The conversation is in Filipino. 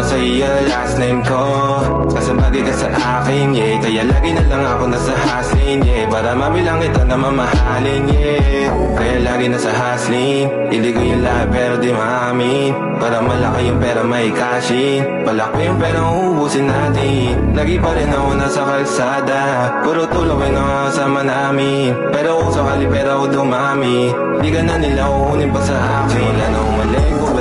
sa iyo last name ko. Kasi bagay ka sa akin, yeah. Kaya lagi na lang ako nasa hustling, yeah. Para mabilang kita na mamahalin, yeah. Kaya lagi nasa hustling. Hindi ko yung lahat pero di maamin. Para malaki yung pera may cashin. Palaki yung pera uubusin natin. Lagi pa rin ako nasa kalsada. Puro tulog ay nakakasama namin. Pero kung sakali pera ko dumami, di ka na nila uunin pa sa akin. Simula na umalig ko